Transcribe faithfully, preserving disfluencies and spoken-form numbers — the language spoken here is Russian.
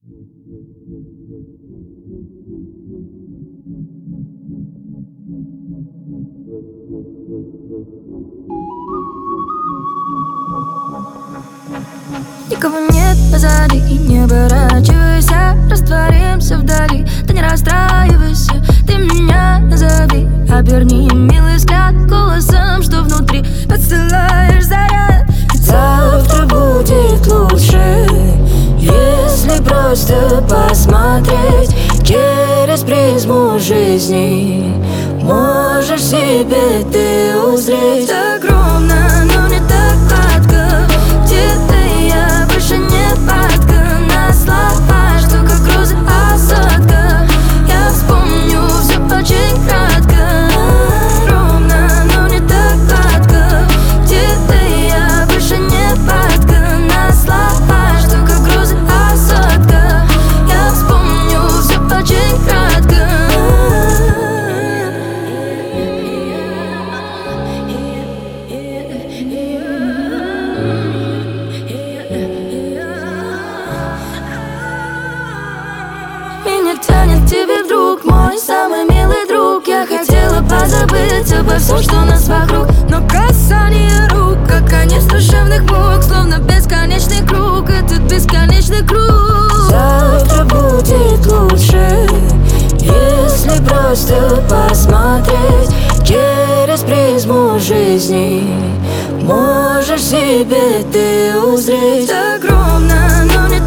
Никого нет позади, и не оборачивайся, растворимся вдали. Ты не расстраивайся, ты меня назови. Оберни милый взгляд голосом, что внутри подстилаешь заряд. Ведь завтра будет лучше, если просто посмотреть через призму жизни. Можешь себе ты узреть. Огромно, но не так гладко. Где-то я больше не падка на слова, что как грузы осадка. Я вспомню все очень кратко. Огромно, но не так гладко. Где-то я больше не падка на слова, что как грузы осадка. Я вспомню все очень кратко. Меня тянет к тебе вдруг, мой самый милый друг. Я хотела позабыть обо всем, что нас вокруг, но касание рук, как конец душевных мук, словно бесконечный круг, этот бесконечный круг. Завтра будет лучше, если просто посмотреть через призму жизни. Можешь себе ты узреть. Огромно, но не